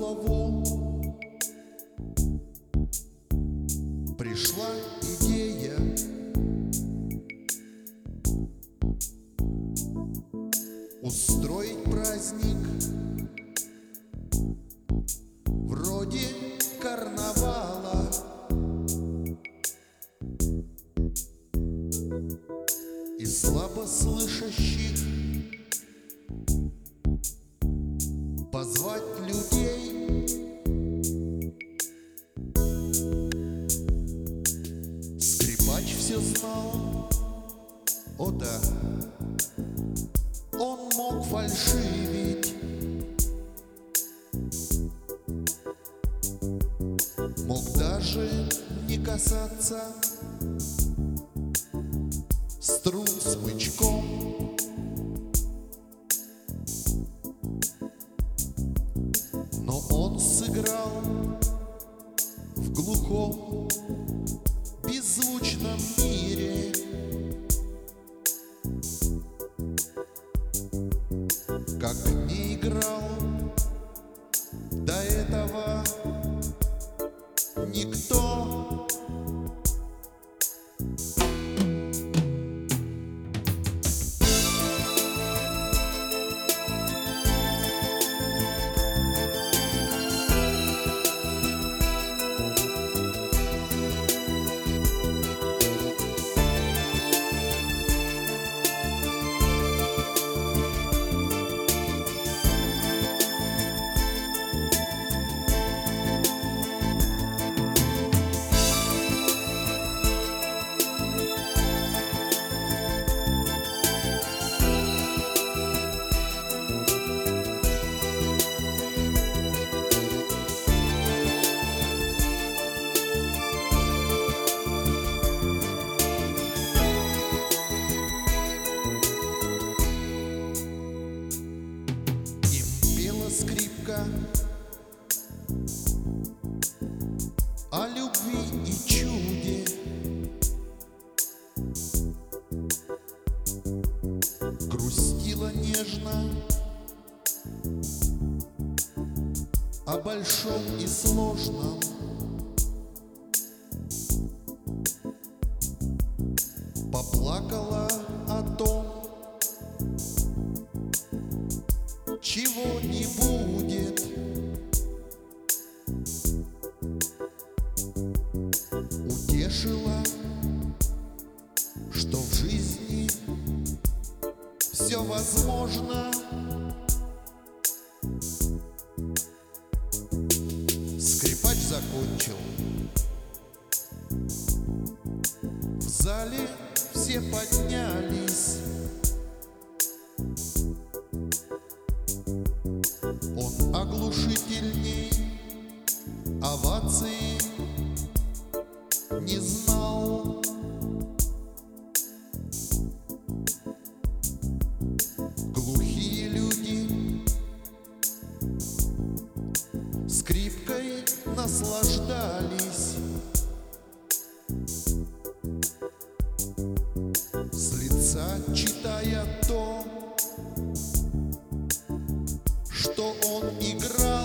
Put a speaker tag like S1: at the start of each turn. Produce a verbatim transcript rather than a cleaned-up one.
S1: голову пришла идея устроить праздник вроде карнавала. И слабослышащих позвать людей, скрипач все знал, о да, он мог фальшивить, мог даже не касаться струн смычком. Но он сыграл в глухом, беззвучном мире как не играл до этого никто. Скрипка о любви и чуде, грустила нежно о большом и сложном, поплакала о том, чего не будет, утешила, что в жизни все возможно. Скрипач закончил. В зале все поднялись. Он оглушительней овации не знал. Глухие люди скрипкой наслаждались, с лица читая то, что он играл.